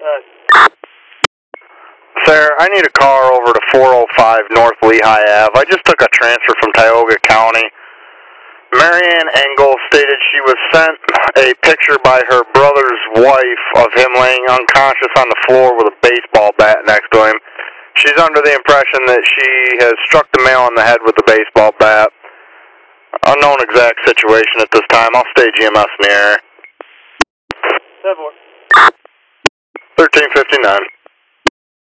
Sir, I need a car over to 405 North Lehigh Ave. I just took a transfer from Tioga County. Marianne Engel stated she was sent a picture by her brother's wife of him laying unconscious on the floor with a baseball bat next to him. She's under the impression that she has struck the male on the head with the baseball bat. Unknown exact situation at this time. I'll stage EMS in the air. 1359.